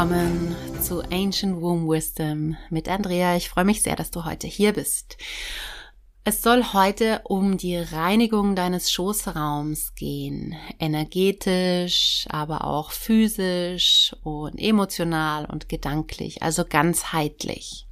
willkommen zu Ancient Womb Wisdom mit Andrea. Ich freue mich sehr, dass du heute hier bist. Es soll heute um die Reinigung deines Schoßraums gehen. Energetisch, aber auch physisch und emotional und gedanklich, also ganzheitlich.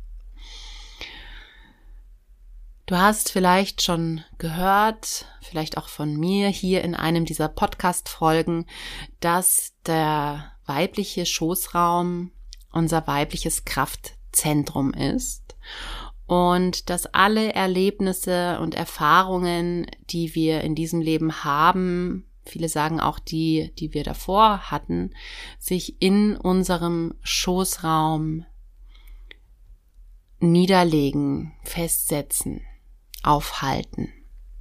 Du hast vielleicht schon gehört, vielleicht auch von mir hier in einem dieser Podcast-Folgen, dass der weibliche Schoßraum unser weibliches Kraftzentrum ist und dass alle Erlebnisse und Erfahrungen, die wir in diesem Leben haben, viele sagen auch die wir davor hatten, sich in unserem Schoßraum niederlegen, festsetzen, aufhalten.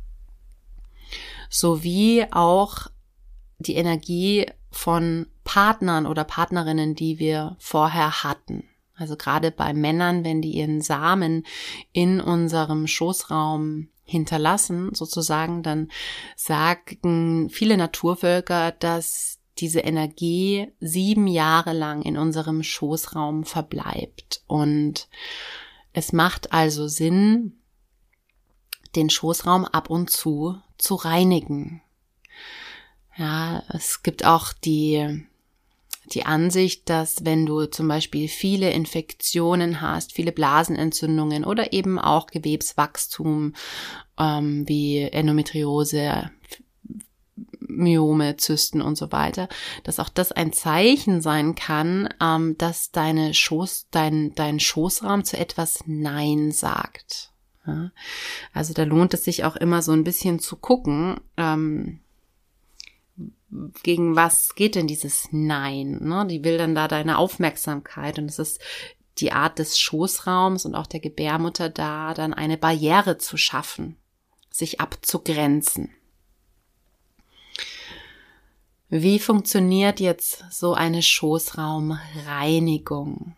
Sowie auch die Energie von Partnern oder Partnerinnen, die wir vorher hatten. Also gerade bei Männern, wenn die ihren Samen in unserem Schoßraum hinterlassen, sozusagen, dann sagen viele Naturvölker, dass diese Energie 7 Jahre lang in unserem Schoßraum verbleibt. Und es macht also Sinn, den Schoßraum ab und zu reinigen. Ja, es gibt auch die Ansicht, dass wenn du zum Beispiel viele Infektionen hast, viele Blasenentzündungen oder eben auch Gewebswachstum wie Endometriose, Myome, Zysten und so weiter, dass auch das ein Zeichen sein kann, dass dein Schoßraum zu etwas Nein sagt. Ja? Also da lohnt es sich auch immer so ein bisschen zu gucken, gegen was geht denn dieses Nein? Ne? Die will dann da deine Aufmerksamkeit und es ist die Art des Schoßraums und auch der Gebärmutter da, dann eine Barriere zu schaffen, sich abzugrenzen. Wie funktioniert jetzt so eine Schoßraumreinigung?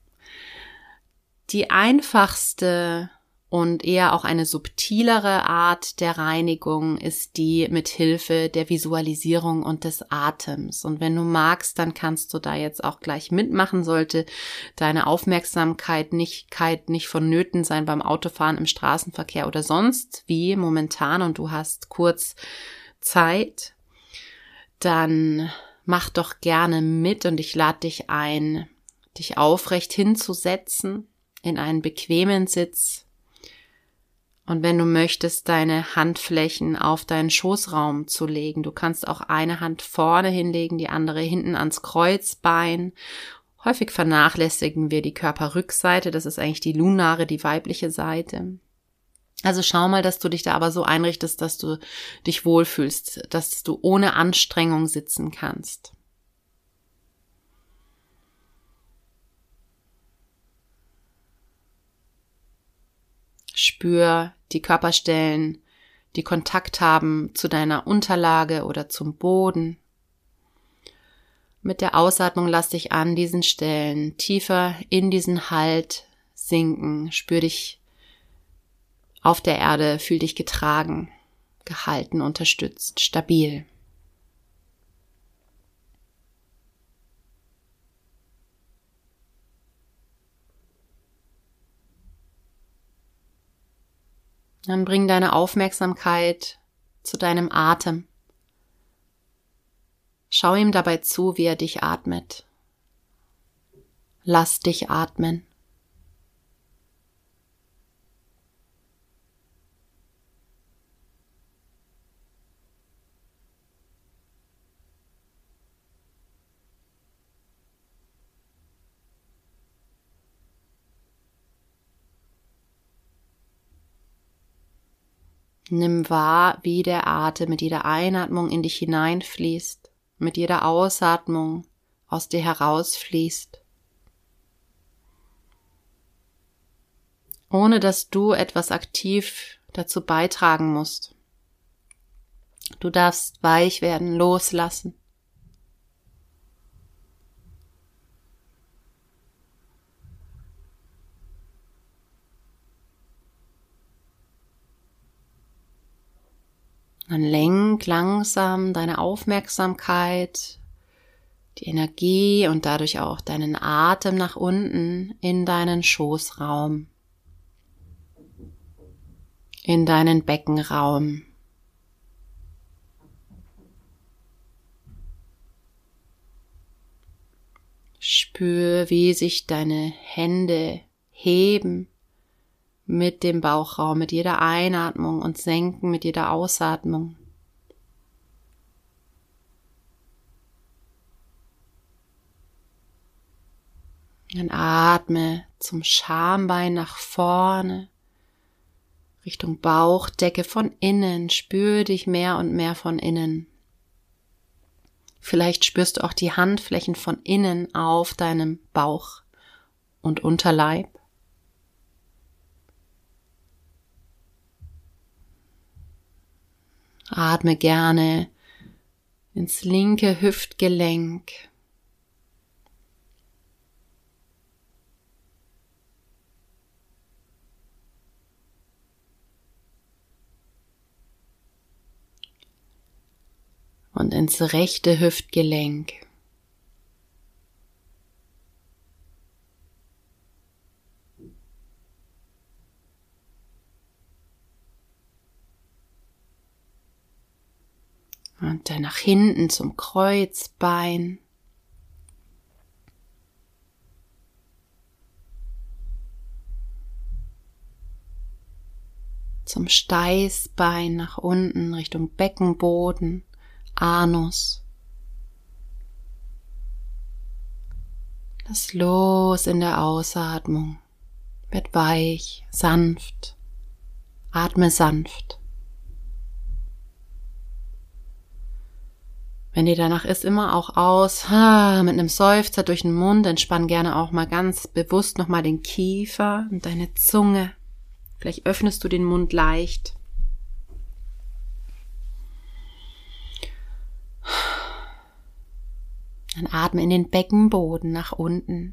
Die einfachste und eher auch eine subtilere Art der Reinigung ist die mit Hilfe der Visualisierung und des Atems. Und wenn du magst, dann kannst du da jetzt auch gleich mitmachen, sollte deine Aufmerksamkeit nicht vonnöten sein beim Autofahren im Straßenverkehr oder sonst wie momentan und du hast kurz Zeit, dann mach doch gerne mit und ich lade dich ein, dich aufrecht hinzusetzen in einen bequemen Sitz. Und wenn du möchtest, deine Handflächen auf deinen Schoßraum zu legen. Du kannst auch eine Hand vorne hinlegen, die andere hinten ans Kreuzbein. Häufig vernachlässigen wir die Körperrückseite. Das ist eigentlich die lunare, die weibliche Seite. Also schau mal, dass du dich da aber so einrichtest, dass du dich wohlfühlst, dass du ohne Anstrengung sitzen kannst. Spür die Körperstellen, die Kontakt haben zu deiner Unterlage oder zum Boden. Mit der Ausatmung lass dich an diesen Stellen tiefer in diesen Halt sinken. Spür dich auf der Erde, fühl dich getragen, gehalten, unterstützt, stabil. Dann bring deine Aufmerksamkeit zu deinem Atem. Schau ihm dabei zu, wie er dich atmet. Lass dich atmen. Nimm wahr, wie der Atem mit jeder Einatmung in dich hineinfließt, mit jeder Ausatmung aus dir herausfließt. Ohne dass du etwas aktiv dazu beitragen musst. Du darfst weich werden, loslassen. Dann lenk langsam deine Aufmerksamkeit, die Energie und dadurch auch deinen Atem nach unten in deinen Schoßraum, in deinen Beckenraum. Spür, wie sich deine Hände heben mit dem Bauchraum, mit jeder Einatmung und senken mit jeder Ausatmung. Dann atme zum Schambein nach vorne, Richtung Bauchdecke von innen. Spür dich mehr und mehr von innen. Vielleicht spürst du auch die Handflächen von innen auf deinem Bauch und Unterleib. Atme gerne ins linke Hüftgelenk. Und ins rechte Hüftgelenk. Und dann nach hinten zum Kreuzbein. Zum Steißbein nach unten Richtung Beckenboden, Anus. Lass los in der Ausatmung. Werd weich, sanft. Atme sanft. Wenn dir danach ist, immer auch aus, mit einem Seufzer durch den Mund. Entspann gerne auch mal ganz bewusst nochmal den Kiefer und deine Zunge. Vielleicht öffnest du den Mund leicht. Dann atme in den Beckenboden nach unten.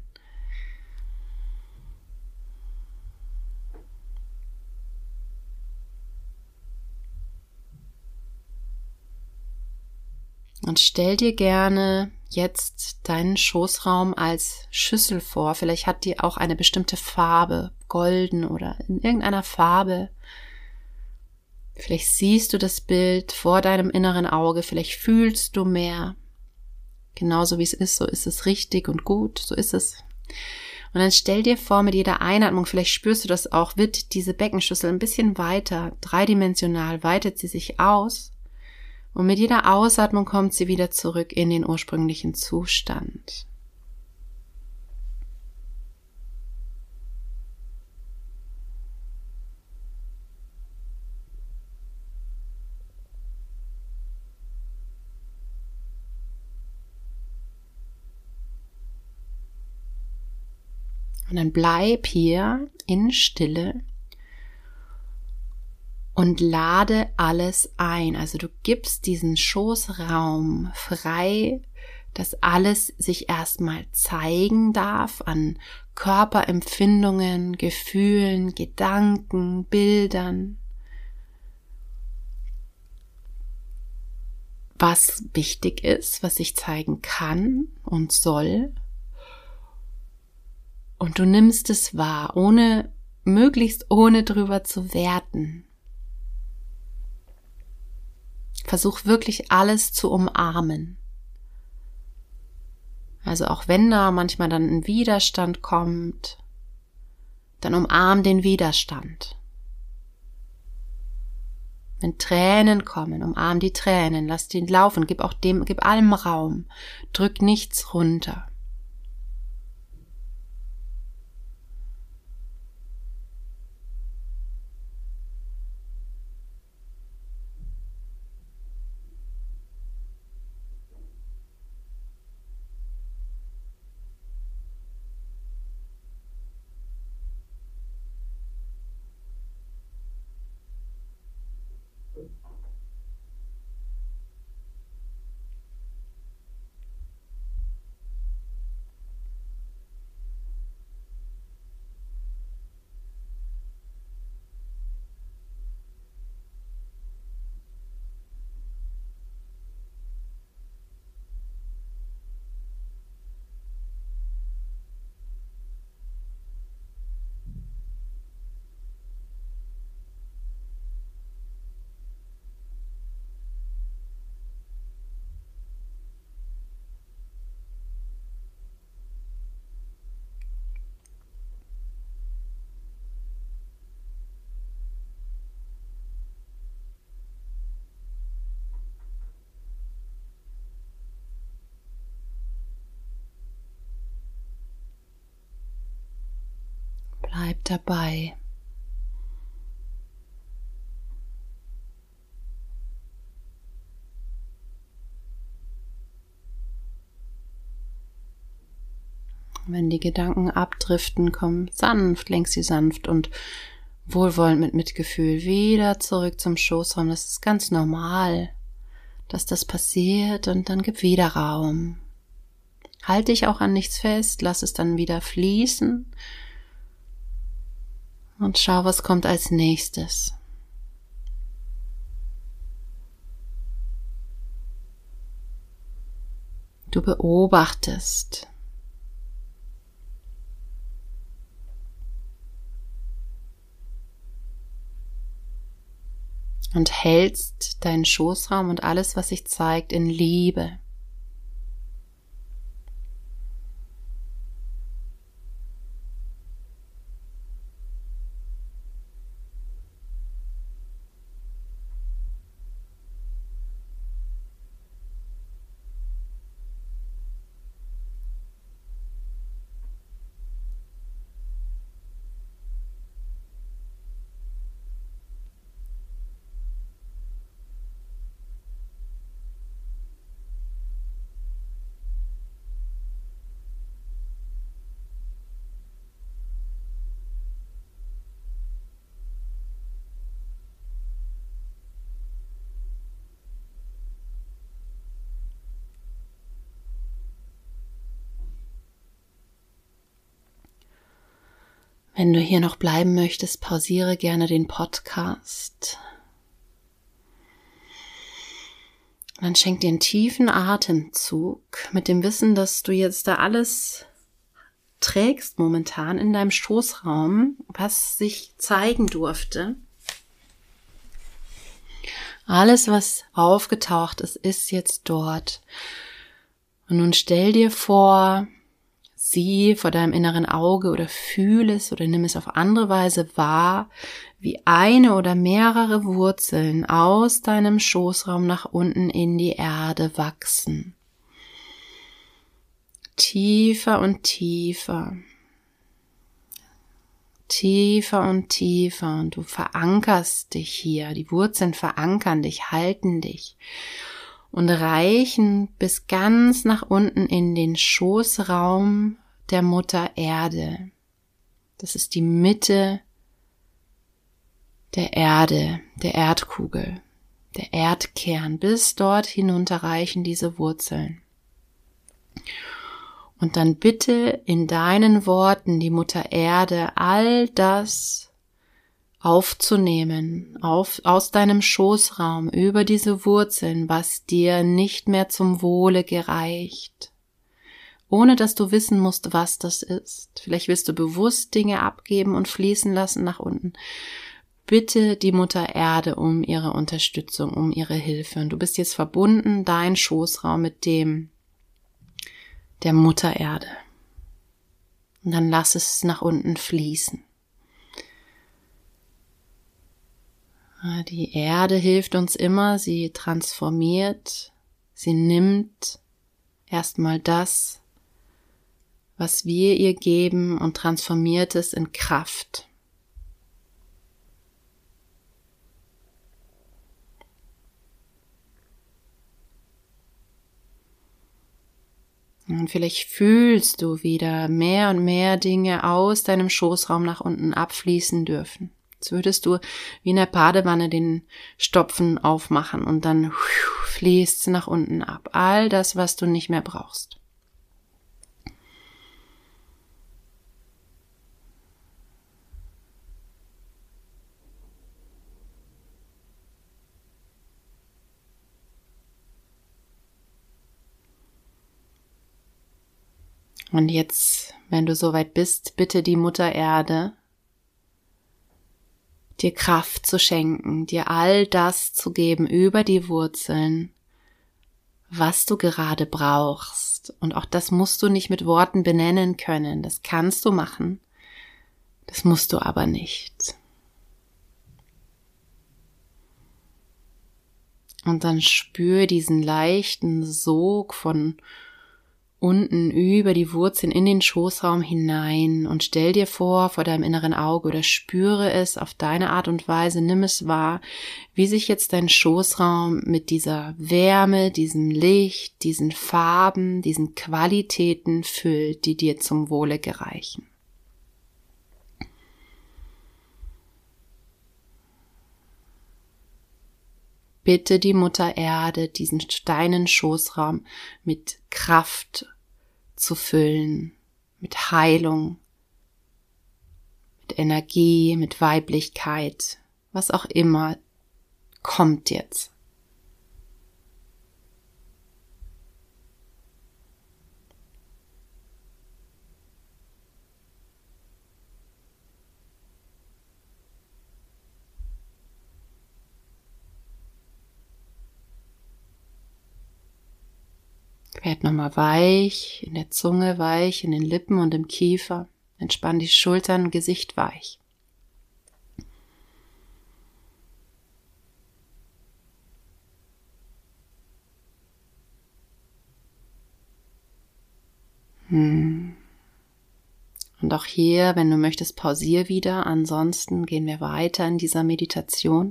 Und stell dir gerne jetzt deinen Schoßraum als Schüssel vor. Vielleicht hat die auch eine bestimmte Farbe, golden oder in irgendeiner Farbe. Vielleicht siehst du das Bild vor deinem inneren Auge, vielleicht fühlst du mehr. Genauso wie es ist, so ist es richtig und gut, so ist es. Und dann stell dir vor, mit jeder Einatmung, vielleicht spürst du das auch, wird diese Beckenschüssel ein bisschen weiter, dreidimensional, weitet sie sich aus. Und mit jeder Ausatmung kommt sie wieder zurück in den ursprünglichen Zustand. Und dann bleib hier in Stille und lade alles ein. Also du gibst diesen Schoßraum frei, dass alles sich erstmal zeigen darf an Körperempfindungen, Gefühlen, Gedanken, Bildern. Was wichtig ist, was sich zeigen kann und soll. Und du nimmst es wahr, möglichst ohne drüber zu werten. Versuch wirklich alles zu umarmen. Also auch wenn da manchmal dann ein Widerstand kommt, dann umarm den Widerstand. Wenn Tränen kommen, umarm die Tränen, lass den laufen, gib allem Raum, drück nichts runter. mit dabei. Wenn die Gedanken abdriften, komm sanft, lenk sie sanft und wohlwollend mit Mitgefühl wieder zurück zum Schoßraum. Das ist ganz normal, dass das passiert, und dann gib wieder Raum. Halt dich auch an nichts fest, lass es dann wieder fließen und schau, was kommt als nächstes. Du beobachtest. Und hältst deinen Schoßraum und alles, was sich zeigt, in Liebe. Wenn du hier noch bleiben möchtest, pausiere gerne den Podcast. Dann schenk dir einen tiefen Atemzug mit dem Wissen, dass du jetzt da alles trägst momentan in deinem Schoßraum, was sich zeigen durfte. Alles, was aufgetaucht ist, ist jetzt dort. Und nun stell dir vor, sieh vor deinem inneren Auge oder fühle es oder nimm es auf andere Weise wahr, wie eine oder mehrere Wurzeln aus deinem Schoßraum nach unten in die Erde wachsen. Tiefer und tiefer. Tiefer und tiefer, und du verankerst dich hier. Die Wurzeln verankern dich, halten dich und reichen bis ganz nach unten in den Schoßraum der Mutter Erde. Das ist die Mitte der Erde, der Erdkugel, der Erdkern. Bis dort hinunter reichen diese Wurzeln. Und dann bitte in deinen Worten die Mutter Erde all das aufzunehmen, aus deinem Schoßraum über diese Wurzeln, was dir nicht mehr zum Wohle gereicht, ohne dass du wissen musst, was das ist. Vielleicht willst du bewusst Dinge abgeben und fließen lassen nach unten. Bitte die Mutter Erde um ihre Unterstützung, um ihre Hilfe. Und du bist jetzt verbunden, dein Schoßraum mit dem der Mutter Erde. Und dann lass es nach unten fließen. Die Erde hilft uns immer, sie transformiert, sie nimmt erstmal das, was wir ihr geben, und transformiert es in Kraft. Und vielleicht fühlst du wieder mehr und mehr Dinge aus deinem Schoßraum nach unten abfließen dürfen. Jetzt würdest du wie in der Badewanne den Stopfen aufmachen und dann fließt es nach unten ab. All das, was du nicht mehr brauchst. Und jetzt, wenn du soweit bist, bitte die Mutter Erde, dir Kraft zu schenken, dir all das zu geben über die Wurzeln, was du gerade brauchst. Und auch das musst du nicht mit Worten benennen können. Das kannst du machen. Das musst du aber nicht. Und dann spür diesen leichten Sog von unten über die Wurzeln in den Schoßraum hinein und stell dir vor deinem inneren Auge oder spüre es auf deine Art und Weise, nimm es wahr, wie sich jetzt dein Schoßraum mit dieser Wärme, diesem Licht, diesen Farben, diesen Qualitäten füllt, die dir zum Wohle gereichen. Bitte die Mutter Erde, diesen deinen Schoßraum mit Kraft zu füllen, mit Heilung, mit Energie, mit Weiblichkeit, was auch immer kommt jetzt. Werd nochmal weich in der Zunge, weich in den Lippen und im Kiefer. Entspann die Schultern, Gesicht weich. Und auch hier, wenn du möchtest, pausier wieder. Ansonsten gehen wir weiter in dieser Meditation.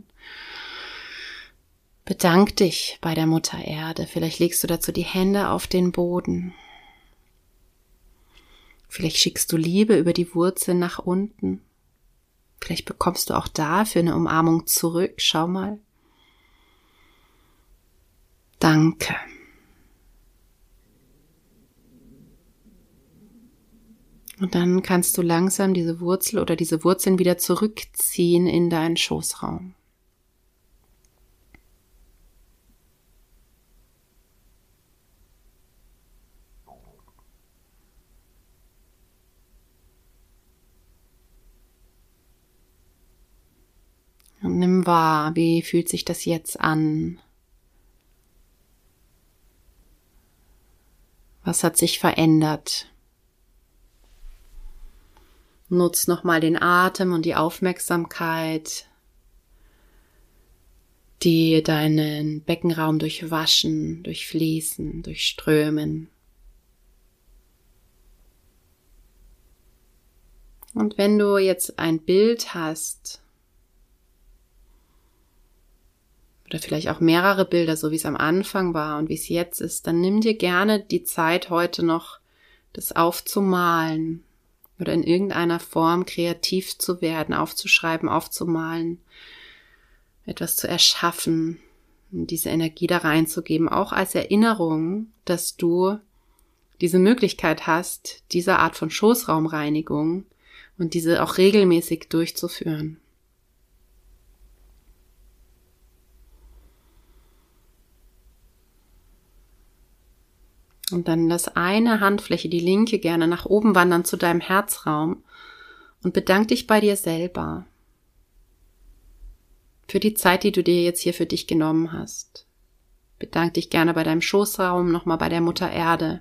Bedank dich bei der Mutter Erde. Vielleicht legst du dazu die Hände auf den Boden. Vielleicht schickst du Liebe über die Wurzeln nach unten. Vielleicht bekommst du auch dafür eine Umarmung zurück. Schau mal. Danke. Und dann kannst du langsam diese Wurzel oder diese Wurzeln wieder zurückziehen in deinen Schoßraum. Und nimm wahr, wie fühlt sich das jetzt an? Was hat sich verändert? Nutz nochmal den Atem und die Aufmerksamkeit, die deinen Beckenraum durchwaschen, durchfließen, durchströmen. Und wenn du jetzt ein Bild hast, oder vielleicht auch mehrere Bilder, so wie es am Anfang war und wie es jetzt ist, dann nimm dir gerne die Zeit heute noch, das aufzumalen oder in irgendeiner Form kreativ zu werden, aufzuschreiben, aufzumalen, etwas zu erschaffen, diese Energie da reinzugeben, auch als Erinnerung, dass du diese Möglichkeit hast, diese Art von Schoßraumreinigung und diese auch regelmäßig durchzuführen. Und dann lass eine Handfläche, die linke, gerne nach oben wandern zu deinem Herzraum und bedank dich bei dir selber für die Zeit, die du dir jetzt hier für dich genommen hast. Bedank dich gerne bei deinem Schoßraum, nochmal bei der Mutter Erde.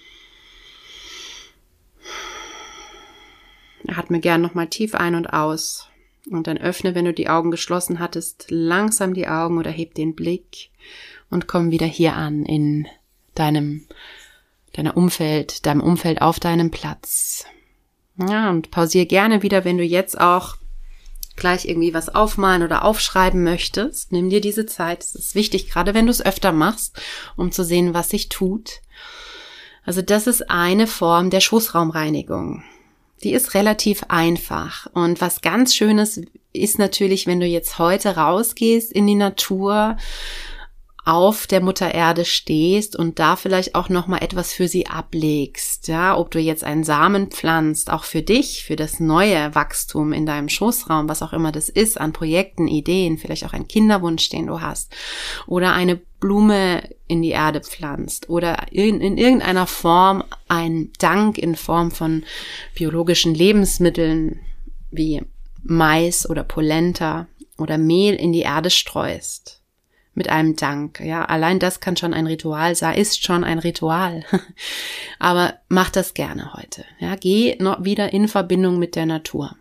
Atme gern nochmal tief ein und aus und dann öffne, wenn du die Augen geschlossen hattest, langsam die Augen oder heb den Blick und komm wieder hier an in deinem Umfeld auf deinem Platz. Ja, und pausier gerne wieder, wenn du jetzt auch gleich irgendwie was aufmalen oder aufschreiben möchtest. Nimm dir diese Zeit. Es ist wichtig, gerade wenn du es öfter machst, um zu sehen, was sich tut. Also das ist eine Form der Schoßraumreinigung. Die ist relativ einfach. Und was ganz Schönes ist natürlich, wenn du jetzt heute rausgehst in die Natur, auf der Mutter Erde stehst und da vielleicht auch noch mal etwas für sie ablegst, ja, ob du jetzt einen Samen pflanzt, auch für dich, für das neue Wachstum in deinem Schoßraum, was auch immer das ist, an Projekten, Ideen, vielleicht auch ein Kinderwunsch, den du hast, oder eine Blume in die Erde pflanzt oder in irgendeiner Form ein Dank in Form von biologischen Lebensmitteln wie Mais oder Polenta oder Mehl in die Erde streust. Mit einem Dank, ja, allein das kann schon ein Ritual sein, ist schon ein Ritual. Aber mach das gerne heute, ja, geh noch wieder in Verbindung mit der Natur.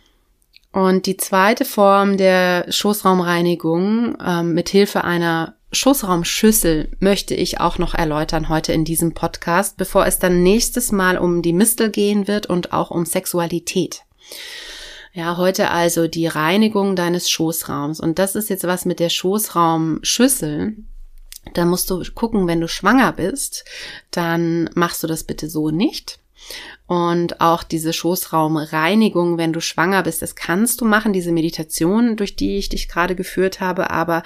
Und die zweite Form der Schoßraumreinigung mit Hilfe einer Schoßraumschüssel möchte ich auch noch erläutern heute in diesem Podcast, bevor es dann nächstes Mal um die Mistel gehen wird und auch um Sexualität. Ja, heute also die Reinigung deines Schoßraums. Und das ist jetzt was mit der Schoßraumschüssel. Da musst du gucken, wenn du schwanger bist, dann machst du das bitte so nicht. Und auch diese Schoßraumreinigung, wenn du schwanger bist, das kannst du machen, diese Meditation, durch die ich dich gerade geführt habe, aber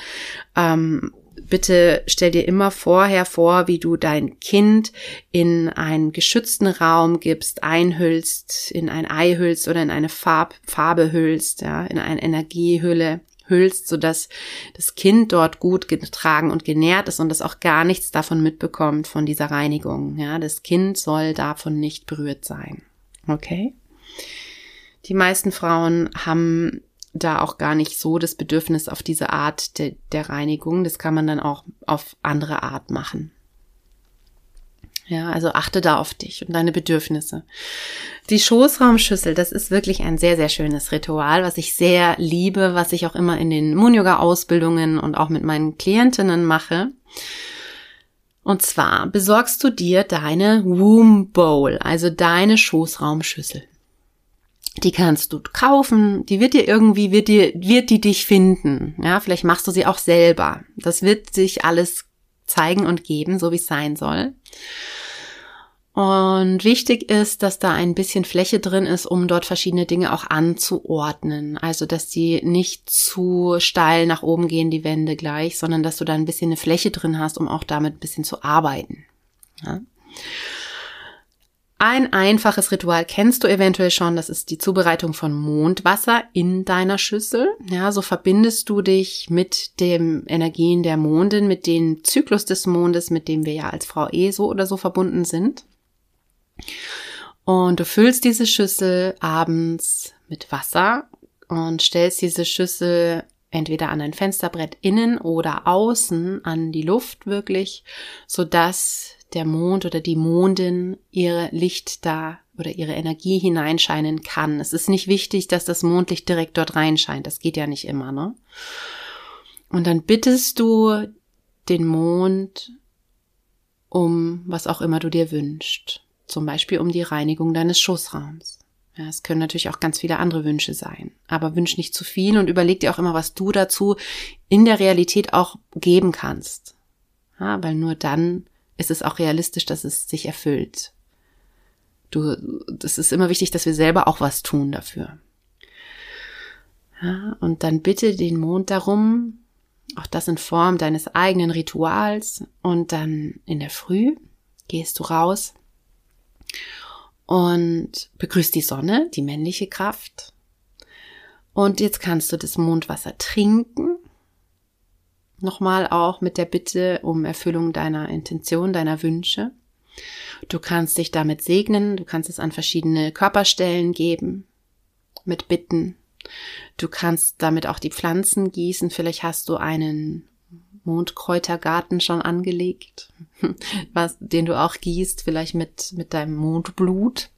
bitte stell dir immer vorher vor, wie du dein Kind in einen geschützten Raum gibst, einhüllst, in ein Ei hüllst oder in eine Farbe hüllst, ja, in eine Energiehülle hüllst, sodass das Kind dort gut getragen und genährt ist und das auch gar nichts davon mitbekommt, von dieser Reinigung. Ja, das Kind soll davon nicht berührt sein. Okay? Die meisten Frauen haben da auch gar nicht so das Bedürfnis auf diese Art der Reinigung. Das kann man dann auch auf andere Art machen. Ja, also achte da auf dich und deine Bedürfnisse. Die Schoßraumschüssel, das ist wirklich ein sehr, sehr schönes Ritual, was ich sehr liebe, was ich auch immer in den Moon-Yoga-Ausbildungen und auch mit meinen Klientinnen mache. Und zwar besorgst du dir deine Womb Bowl, also deine Schoßraumschüssel. Die kannst du kaufen, die wird die dich finden. Ja, vielleicht machst du sie auch selber. Das wird sich alles zeigen und geben, so wie es sein soll. Und wichtig ist, dass da ein bisschen Fläche drin ist, um dort verschiedene Dinge auch anzuordnen. Also, dass die nicht zu steil nach oben gehen, die Wände gleich, sondern dass du da ein bisschen eine Fläche drin hast, um auch damit ein bisschen zu arbeiten. Ja. Ein einfaches Ritual kennst du eventuell schon, das ist die Zubereitung von Mondwasser in deiner Schüssel. Ja, so verbindest du dich mit den Energien der Mondin, mit dem Zyklus des Mondes, mit dem wir ja als Frau so oder so verbunden sind. Und du füllst diese Schüssel abends mit Wasser und stellst diese Schüssel entweder an ein Fensterbrett innen oder außen an die Luft wirklich, sodass der Mond oder die Mondin ihre Licht da oder ihre Energie hineinscheinen kann. Es ist nicht wichtig, dass das Mondlicht direkt dort reinscheint. Das geht ja nicht immer, ne? Und dann bittest du den Mond um was auch immer du dir wünschst. Zum Beispiel um die Reinigung deines Schoßraums. Ja, es können natürlich auch ganz viele andere Wünsche sein. Aber wünsch nicht zu viel und überleg dir auch immer, was du dazu in der Realität auch geben kannst. Ja, weil nur dann ist es auch realistisch, dass es sich erfüllt. Das ist immer wichtig, dass wir selber auch was tun dafür. Ja, und dann bitte den Mond darum, auch das in Form deines eigenen Rituals, und dann in der Früh gehst du raus und begrüßt die Sonne, die männliche Kraft. Und jetzt kannst du das Mondwasser trinken. Nochmal auch mit der Bitte um Erfüllung deiner Intention, deiner Wünsche. Du kannst dich damit segnen, du kannst es an verschiedene Körperstellen geben, mit Bitten. Du kannst damit auch die Pflanzen gießen, vielleicht hast du einen Mondkräutergarten schon angelegt, den du auch gießt, vielleicht mit deinem Mondblut.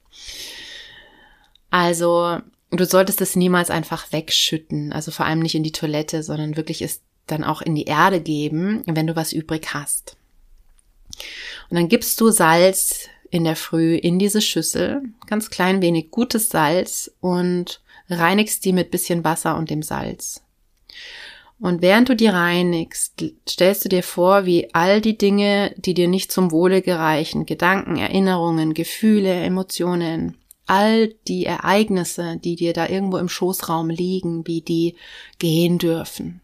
Also, du solltest es niemals einfach wegschütten, also vor allem nicht in die Toilette, sondern wirklich es dann auch in die Erde geben, wenn du was übrig hast. Und dann gibst du Salz in der Früh in diese Schüssel, ganz klein wenig gutes Salz, und reinigst die mit bisschen Wasser und dem Salz. Und während du die reinigst, stellst du dir vor, wie all die Dinge, die dir nicht zum Wohle gereichen, Gedanken, Erinnerungen, Gefühle, Emotionen, all die Ereignisse, die dir da irgendwo im Schoßraum liegen, wie die gehen dürfen.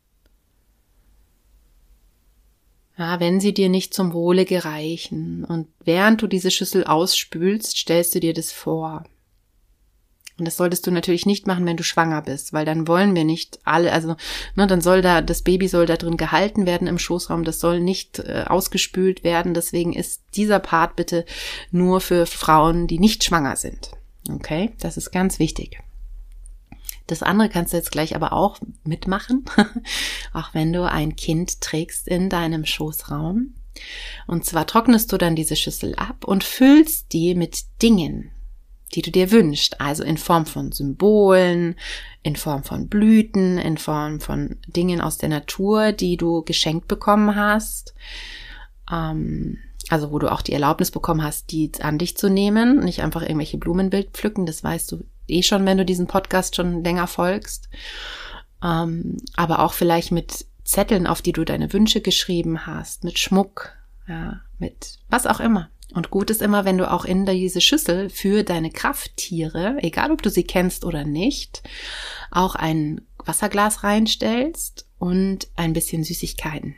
Ja, wenn sie dir nicht zum Wohle gereichen. Und während du diese Schüssel ausspülst, stellst du dir das vor. Und das solltest du natürlich nicht machen, wenn du schwanger bist, weil dann wollen wir nicht alle, also dann soll das Baby soll da drin gehalten werden im Schoßraum, das soll nicht ausgespült werden. Deswegen ist dieser Part bitte nur für Frauen, die nicht schwanger sind. Okay, das ist ganz wichtig. Das andere kannst du jetzt gleich aber auch mitmachen, auch wenn du ein Kind trägst in deinem Schoßraum. Und zwar trocknest du dann diese Schüssel ab und füllst die mit Dingen, die du dir wünschst. Also in Form von Symbolen, in Form von Blüten, in Form von Dingen aus der Natur, die du geschenkt bekommen hast. Also wo du auch die Erlaubnis bekommen hast, die an dich zu nehmen, nicht einfach irgendwelche Blumen wild pflücken. Das weißt du eh schon, wenn du diesen Podcast schon länger folgst. Aber auch vielleicht mit Zetteln, auf die du deine Wünsche geschrieben hast, mit Schmuck, ja, mit was auch immer. Und gut ist immer, wenn du auch in diese Schüssel für deine Krafttiere, egal ob du sie kennst oder nicht, auch ein Wasserglas reinstellst und ein bisschen Süßigkeiten.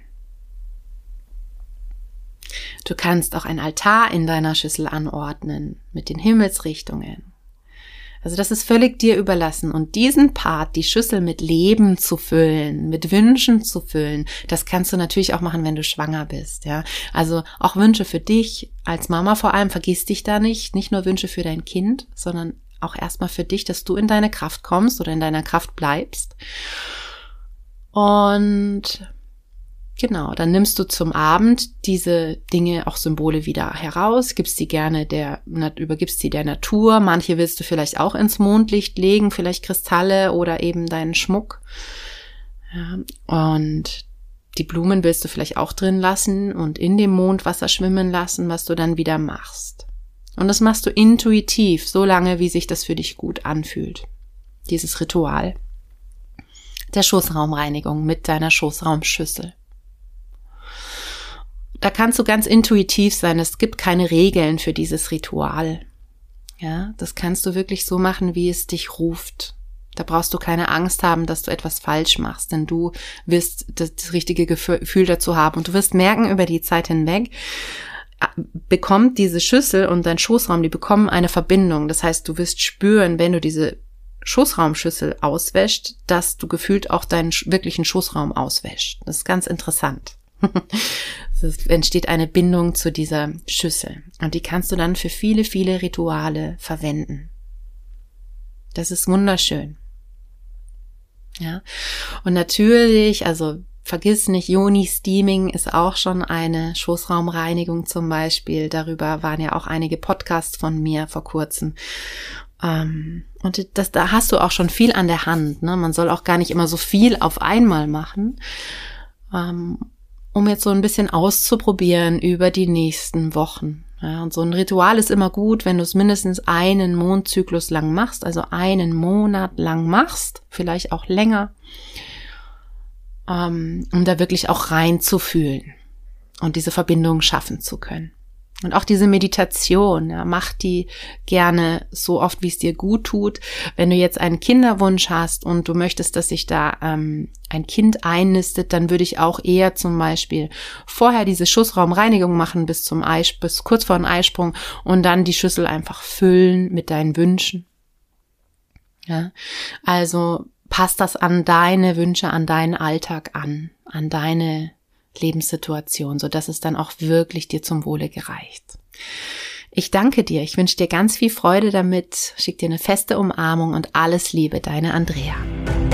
Du kannst auch ein Altar in deiner Schüssel anordnen mit den Himmelsrichtungen. Also das ist völlig dir überlassen. Und diesen Part, die Schüssel mit Leben zu füllen, mit Wünschen zu füllen, das kannst du natürlich auch machen, wenn du schwanger bist. Ja, also auch Wünsche für dich als Mama vor allem, vergiss dich da nicht nur Wünsche für dein Kind, sondern auch erstmal für dich, dass du in deine Kraft kommst oder in deiner Kraft bleibst. Und genau, dann nimmst du zum Abend diese Dinge, auch Symbole wieder heraus, übergibst sie der Natur. Manche willst du vielleicht auch ins Mondlicht legen, vielleicht Kristalle oder eben deinen Schmuck. Ja, und die Blumen willst du vielleicht auch drin lassen und in dem Mondwasser schwimmen lassen, was du dann wieder machst. Und das machst du intuitiv, so lange, wie sich das für dich gut anfühlt. Dieses Ritual der Schoßraumreinigung mit deiner Schoßraumschüssel. Da kannst du ganz intuitiv sein. Es gibt keine Regeln für dieses Ritual. Ja, das kannst du wirklich so machen, wie es dich ruft. Da brauchst du keine Angst haben, dass du etwas falsch machst, denn du wirst das richtige Gefühl dazu haben. Und du wirst merken, über die Zeit hinweg bekommt diese Schüssel und dein Schoßraum, die bekommen eine Verbindung. Das heißt, du wirst spüren, wenn du diese Schoßraumschüssel auswäscht, dass du gefühlt auch deinen wirklichen Schoßraum auswäscht. Das ist ganz interessant. Es entsteht eine Bindung zu dieser Schüssel und die kannst du dann für viele, viele Rituale verwenden. Das ist wunderschön. Ja, und natürlich, also vergiss nicht, Yoni-Steaming ist auch schon eine Schoßraumreinigung zum Beispiel. Darüber waren ja auch einige Podcasts von mir vor kurzem. Und da hast du auch schon viel an der Hand. Ne? Man soll auch gar nicht immer so viel auf einmal machen. Um jetzt so ein bisschen auszuprobieren über die nächsten Wochen. Ja, und so ein Ritual ist immer gut, wenn du es mindestens einen Mondzyklus lang machst, also einen Monat lang machst, vielleicht auch länger, um da wirklich auch reinzufühlen und diese Verbindung schaffen zu können. Und auch diese Meditation, ja, mach die gerne so oft, wie es dir gut tut. Wenn du jetzt einen Kinderwunsch hast und du möchtest, dass sich da ein Kind einnistet, dann würde ich auch eher zum Beispiel vorher diese Schoßraumreinigung machen bis kurz vor dem Eisprung und dann die Schüssel einfach füllen mit deinen Wünschen. Ja, also passt das an deine Wünsche, an deinen Alltag an deine Lebenssituation, so dass es dann auch wirklich dir zum Wohle gereicht. Ich danke dir. Ich wünsche dir ganz viel Freude damit. Schick dir eine feste Umarmung und alles Liebe, deine Andrea.